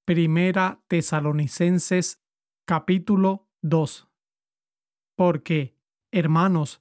Primera Tesalonicenses capítulo 2. Porque, hermanos,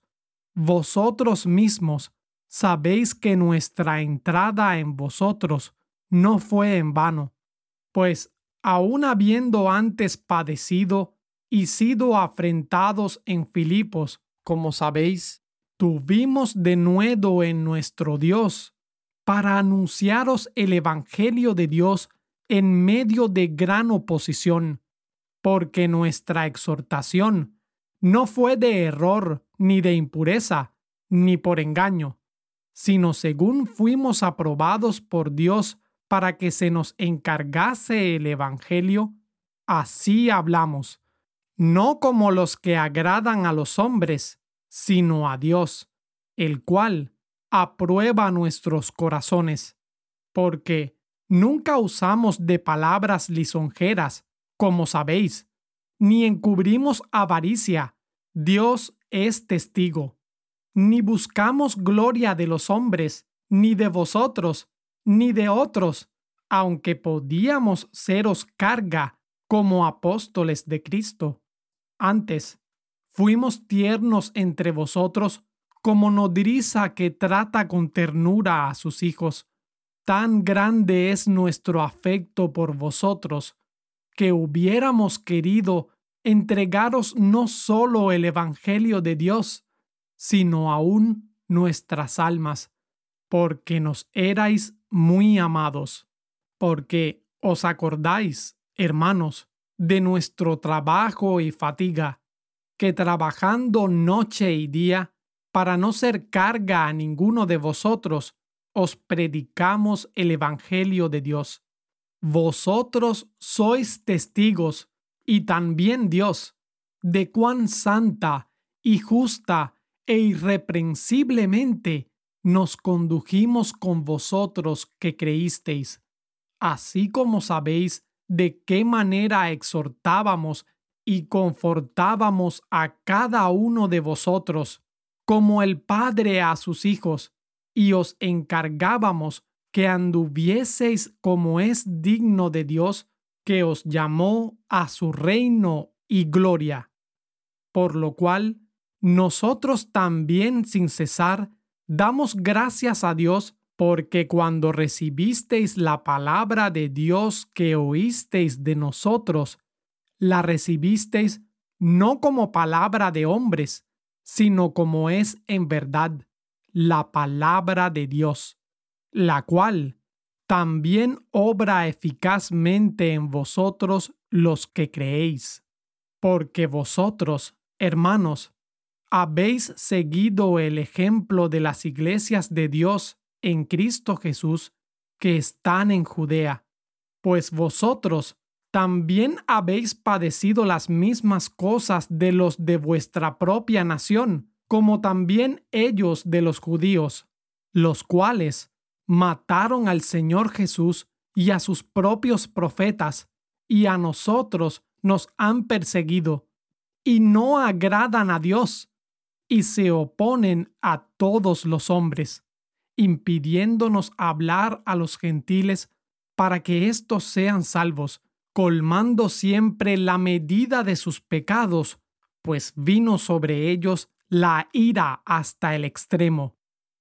vosotros mismos sabéis que nuestra entrada en vosotros no fue en vano, pues aun habiendo antes padecido y sido afrentados en Filipos, como sabéis, tuvimos denuedo en nuestro Dios para anunciaros el Evangelio de Dios en medio de gran oposición, porque nuestra exhortación no fue de error, ni de impureza, ni por engaño, sino según fuimos aprobados por Dios para que se nos encargase el Evangelio, así hablamos, no como los que agradan a los hombres, sino a Dios, el cual aprueba nuestros corazones, porque nunca usamos de palabras lisonjeras, como sabéis, ni encubrimos avaricia, Dios es testigo, ni buscamos gloria de los hombres, ni de vosotros, ni de otros, aunque podíamos seros carga como apóstoles de Cristo. Antes, fuimos tiernos entre vosotros como nodriza que trata con ternura a sus hijos. Tan grande es nuestro afecto por vosotros, que hubiéramos querido entregaros no solo el Evangelio de Dios, sino aún nuestras almas, porque nos erais muy amados, porque os acordáis, hermanos, de nuestro trabajo y fatiga, que trabajando noche y día, para no ser carga a ninguno de vosotros, os predicamos el Evangelio de Dios. Vosotros sois testigos, y también Dios, de cuán santa y justa e irreprensiblemente nos condujimos con vosotros que creísteis, así como sabéis de qué manera exhortábamos y confortábamos a cada uno de vosotros, como el Padre a sus hijos, y os encargábamos que anduvieseis como es digno de Dios, que os llamó a su reino y gloria. Por lo cual, nosotros también sin cesar damos gracias a Dios, porque cuando recibisteis la palabra de Dios que oísteis de nosotros, la recibisteis no como palabra de hombres, sino como es en verdad la palabra de Dios, la cual también obra eficazmente en vosotros los que creéis. Porque vosotros, hermanos, habéis seguido el ejemplo de las iglesias de Dios en Cristo Jesús que están en Judea, pues vosotros también habéis padecido las mismas cosas de los de vuestra propia nación, como también ellos de los judíos, los cuales mataron al Señor Jesús y a sus propios profetas, y a nosotros nos han perseguido, y no agradan a Dios, y se oponen a todos los hombres, impidiéndonos hablar a los gentiles para que éstos sean salvos, colmando siempre la medida de sus pecados, pues vino sobre ellos la ira hasta el extremo.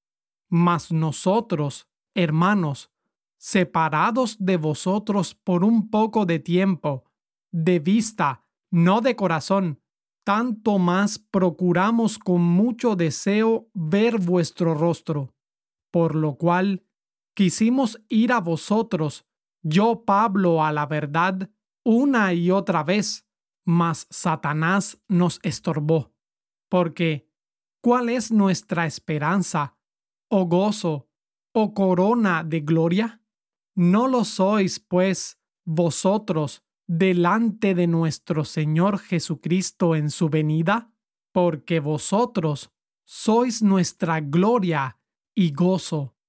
Mas nosotros, hermanos, separados de vosotros por un poco de tiempo, de vista, no de corazón, tanto más procuramos con mucho deseo ver vuestro rostro, por lo cual quisimos ir a vosotros, yo Pablo a la verdad, una y otra vez, mas Satanás nos estorbó, porque ¿cuál es nuestra esperanza, o gozo, o corona de gloria? ¿No lo sois, pues, vosotros delante de nuestro Señor Jesucristo en su venida? Porque vosotros sois nuestra gloria y gozo.